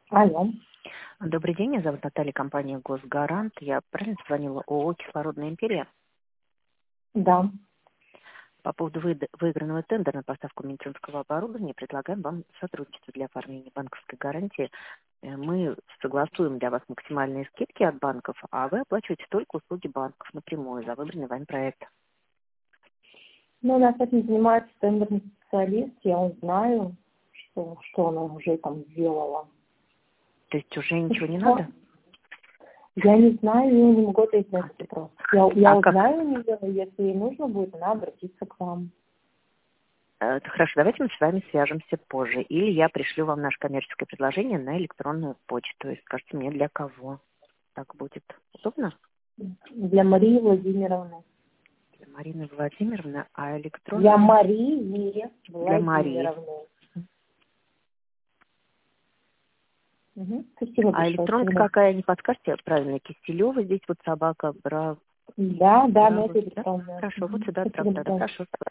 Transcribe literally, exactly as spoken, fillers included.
Алло, Добрый день, меня зовут Наталья, компания «Госгарант». Я правильно звонила ООО «Кислородная империя». да. По поводу выда- выигранного тендера на поставку медицинского оборудования предлагаем вам сотрудничество для оформления банковской гарантии. Э, Мы согласуем для вас максимальные скидки от банков, а вы оплачиваете только услуги банков напрямую за выбранный вами проект. Ну, у нас этим занимается тендерный специалист, я узнаю, что, что она уже там сделала. То есть уже ничего не Что? надо? Я не знаю, я не могу ответить на А, этот ты- вопрос. Я, я а как? узнаю у нее, если ей нужно будет, она обратится к вам. Э, Хорошо, давайте мы с вами свяжемся позже. Или я пришлю вам наше коммерческое предложение на электронную почту. И скажите мне, для кого так будет удобно? Для Марии Владимировны. Для Марины Владимировны, а Для электронную Марии для Марии. Владимировны. Угу. Спасибо А большое. электронка Всегда. какая, не подскажете? Правильно, Киселева, здесь вот собака, браво, Да, да, на браво, этой да? электронной. Хорошо, вот Угу. сюда Спасибо отправляю. большое. Хорошо.